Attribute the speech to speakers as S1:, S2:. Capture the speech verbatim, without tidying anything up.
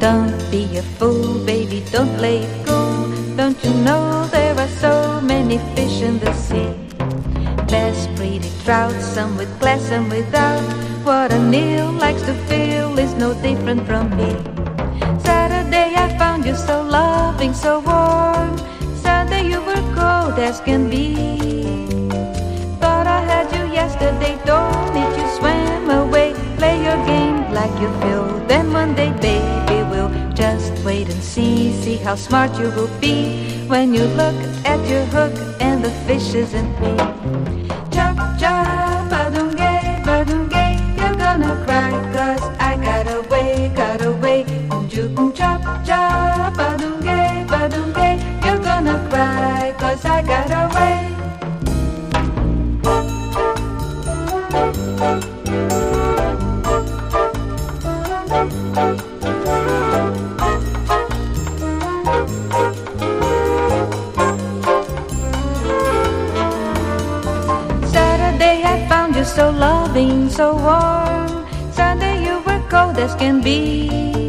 S1: Don't be a fool, baby, don't play it cool. Don't you know there are so many fish in the sea? There's pretty trout, some with glass, some without. What a Neil likes to feel is no different from me. Saturday I found you so loving, so warm. Sunday you were cold as can be. Thought I had you yesterday, don't need you swam away. Play your game like you feel. Then one day, baby, we'll just wait and see. See how smart you will be when you look at your hook and the fish isn't me. Chop, chop, badunge, badunge, you're gonna cry cause I got away, got away. Chop, chop, badunge, badunge, you're gonna cry cause I got away. Saturday I found you so loving, so warm. Sunday you were cold as can be.